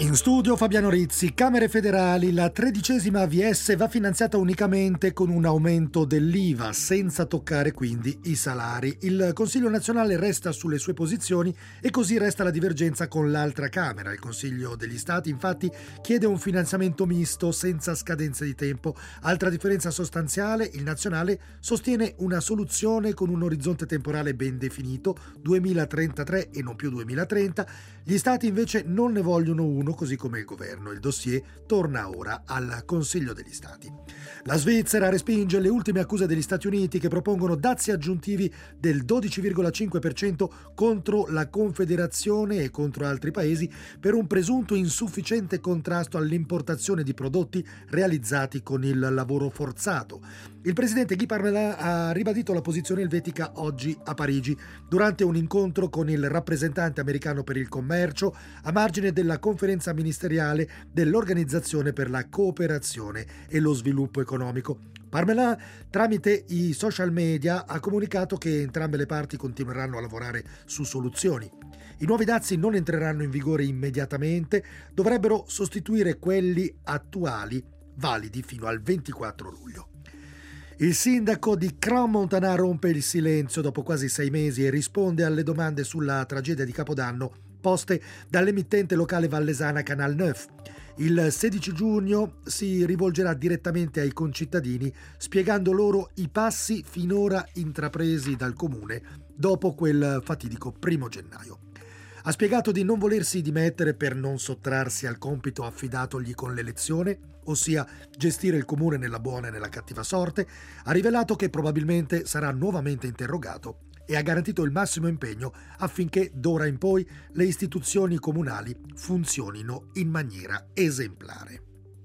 In studio Fabiano Rizzi. Camere federali, la 13ª AVS va finanziata unicamente con un aumento dell'IVA, senza toccare quindi i salari. Il Consiglio nazionale resta sulle sue posizioni e così resta la divergenza con l'altra Camera. Il Consiglio degli Stati infatti chiede un finanziamento misto senza scadenze di tempo. Altra differenza sostanziale, il nazionale sostiene una soluzione con un orizzonte temporale ben definito, 2033 e non più 2030. Gli Stati invece non ne vogliono uno, così come il governo. Il dossier torna ora al Consiglio degli Stati. La Svizzera respinge le ultime accuse degli Stati Uniti che propongono dazi aggiuntivi del 12,5% contro la Confederazione e contro altri paesi per un presunto insufficiente contrasto all'importazione di prodotti realizzati con il lavoro forzato. Il presidente Guy Parmelin ha ribadito la posizione elvetica oggi a Parigi durante un incontro con il rappresentante americano per il commercio a margine della conferenza ministeriale dell'Organizzazione per la cooperazione e lo sviluppo economico. Parmelin, tramite i social media, ha comunicato che entrambe le parti continueranno a lavorare su soluzioni. I nuovi dazi non entreranno in vigore immediatamente, dovrebbero sostituire quelli attuali, validi fino al 24 luglio. Il sindaco di Crans-Montana rompe il silenzio dopo quasi 6 mesi e risponde alle domande sulla tragedia di Capodanno poste dall'emittente locale vallesana Canal 9. Il 16 giugno si rivolgerà direttamente ai concittadini spiegando loro i passi finora intrapresi dal comune dopo quel fatidico 1 gennaio. Ha spiegato di non volersi dimettere per non sottrarsi al compito affidatogli con l'elezione, ossia gestire il comune nella buona e nella cattiva sorte. Ha rivelato che probabilmente sarà nuovamente interrogato e ha garantito il massimo impegno affinché d'ora in poi le istituzioni comunali funzionino in maniera esemplare.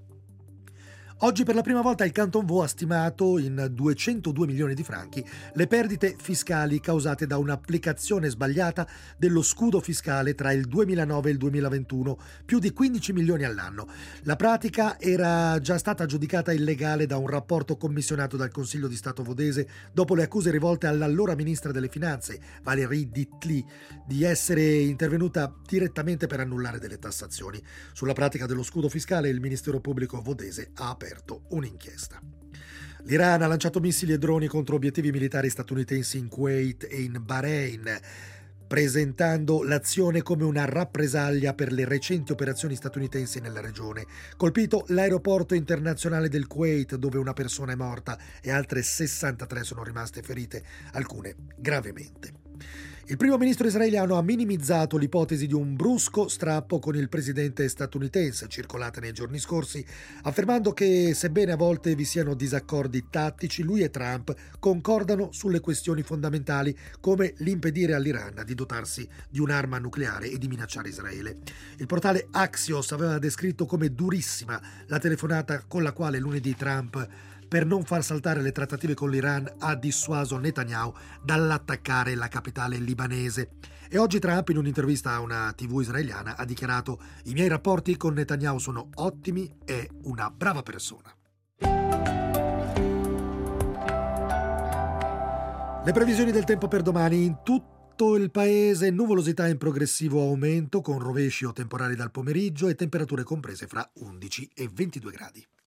Oggi per la prima volta il Canton Vaud ha stimato in 202 milioni di franchi le perdite fiscali causate da un'applicazione sbagliata dello scudo fiscale tra il 2009 e il 2021, più di 15 milioni all'anno. La pratica era già stata giudicata illegale da un rapporto commissionato dal Consiglio di Stato vodese dopo le accuse rivolte all'allora ministra delle Finanze, Valérie Ditli, di essere intervenuta direttamente per annullare delle tassazioni. Sulla pratica dello scudo fiscale il Ministero Pubblico vodese ha aperto un'inchiesta. L'Iran ha lanciato missili e droni contro obiettivi militari statunitensi in Kuwait e in Bahrain, presentando l'azione come una rappresaglia per le recenti operazioni statunitensi nella regione. Colpito l'aeroporto internazionale del Kuwait, dove una persona è morta e altre 63 sono rimaste ferite, alcune gravemente. Il primo ministro israeliano ha minimizzato l'ipotesi di un brusco strappo con il presidente statunitense, circolata nei giorni scorsi, affermando che, sebbene a volte vi siano disaccordi tattici, lui e Trump concordano sulle questioni fondamentali, come l'impedire all'Iran di dotarsi di un'arma nucleare e di minacciare Israele. Il portale Axios aveva descritto come durissima la telefonata con la quale lunedì Trump, per non far saltare le trattative con l'Iran, ha dissuaso Netanyahu dall'attaccare la capitale libanese. E oggi Trump, in un'intervista a una TV israeliana, ha dichiarato: «I miei rapporti con Netanyahu sono ottimi, è una brava persona». Le previsioni del tempo per domani: in tutto il paese nuvolosità in progressivo aumento, con rovesci o temporali dal pomeriggio e temperature comprese fra 11 e 22 gradi.